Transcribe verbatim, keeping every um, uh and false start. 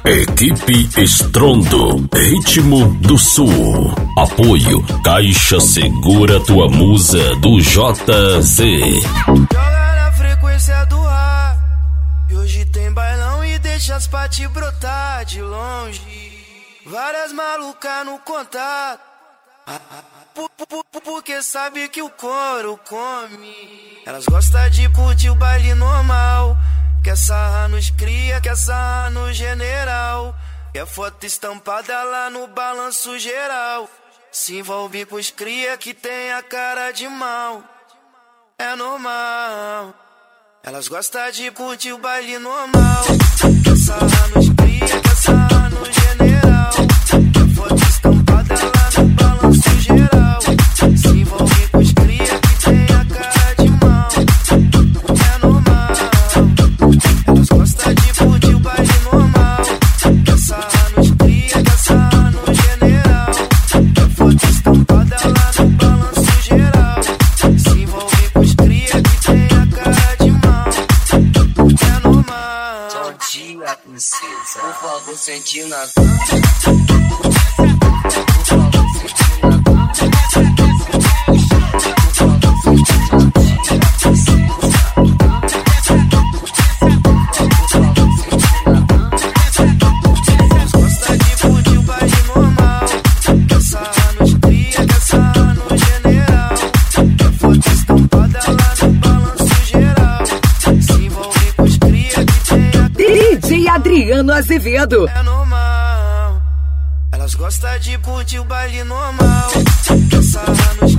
Equipe Estrondo, Ritmo do Sul. Apoio Caixa Segura Tua Musa do J Z. Joga na frequência do ar. E hoje tem bailão e deixa as paty brotar de longe. Várias malucas no contato. Porque sabe que o couro come. Elas gostam de curtir o baile normal. Quer sarrar nos cria, quer sarrar no general. Quer foto estampada lá no balanço geral. Se envolve com os cria que tem a cara de mal. É normal. Elas gostam de curtir o baile normal. Quer sarrar nos cria, quer sarrar no general. Quer foto estampada lá no balanço geral. Se envolve com os cria que tem a cara de mal. É normal. Elas gostam de curtir o baile normal. Quer sarrar nos cria, quer sarrar no general. Quer foto estampada lá no balanço geral. Se envolve com os cria que tem a cara de mal. É normal. Bom dia, princesa. Por favor, sente na D J Adriano Azevedo. É normal. Elas gostam de curtir o baile normal. Quer sarrar nos